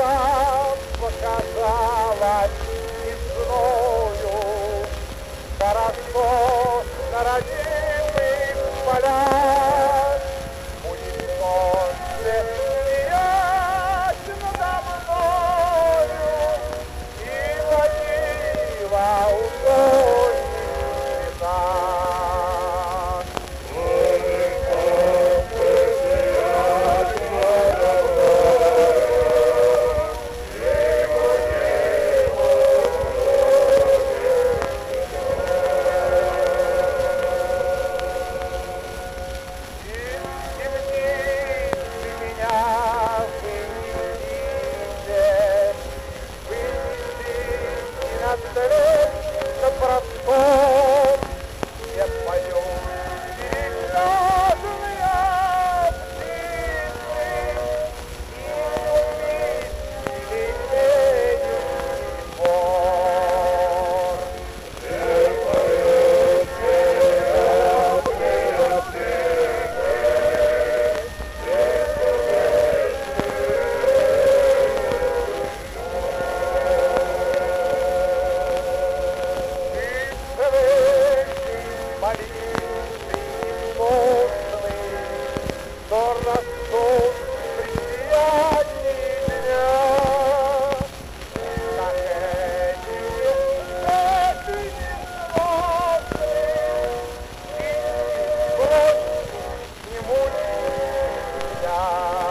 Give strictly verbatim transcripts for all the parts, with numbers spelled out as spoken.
нам показалась весною. Хорошо на родимых полях будет солнце сиять надо мною, и водила утонет цвета. На простор я пою переглаженные птицы, и увидеть лелеющий двор. Все поют приятные птицы, что растут при сиянии дня, как эти цветы несложные, и брось не мучить меня.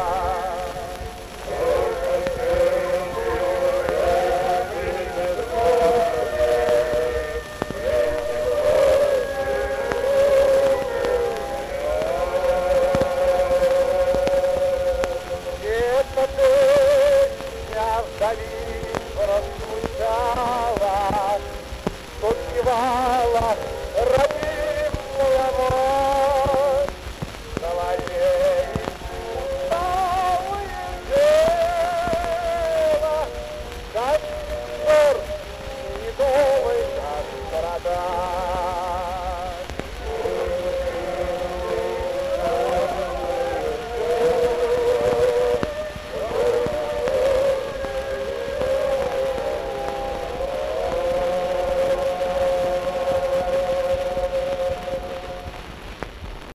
Вдали прозвучала, что певала родимая мать. Соловей усталое дело, как спор, не думай, как страдать.